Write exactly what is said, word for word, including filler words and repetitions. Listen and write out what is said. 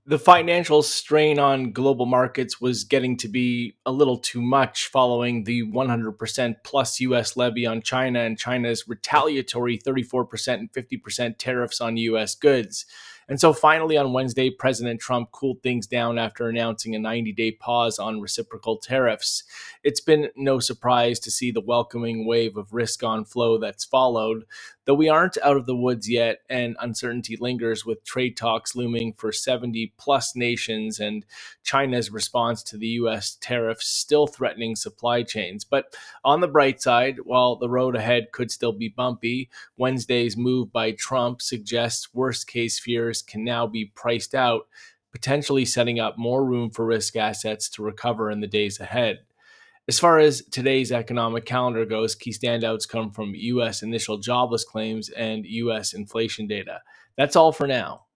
The financial strain on global markets was getting to be a little too much following the one hundred percent plus U S levy on China and China's retaliatory thirty-four percent and fifty percent tariffs on U S goods. And so finally, on Wednesday, President Trump cooled things down after announcing a ninety day pause on reciprocal tariffs. It's been no surprise to see the welcoming wave of risk on flow that's followed, though we aren't out of the woods yet, and uncertainty lingers with trade talks looming for seventy plus nations and China's response to the U S tariffs still threatening supply chains. But on the bright side, while the road ahead could still be bumpy, Wednesday's move by Trump suggests worst case fears can now be priced out, potentially setting up more room for risk assets to recover in the days ahead. As far as today's economic calendar goes, key standouts come from U S initial jobless claims and U S inflation data. That's all for now.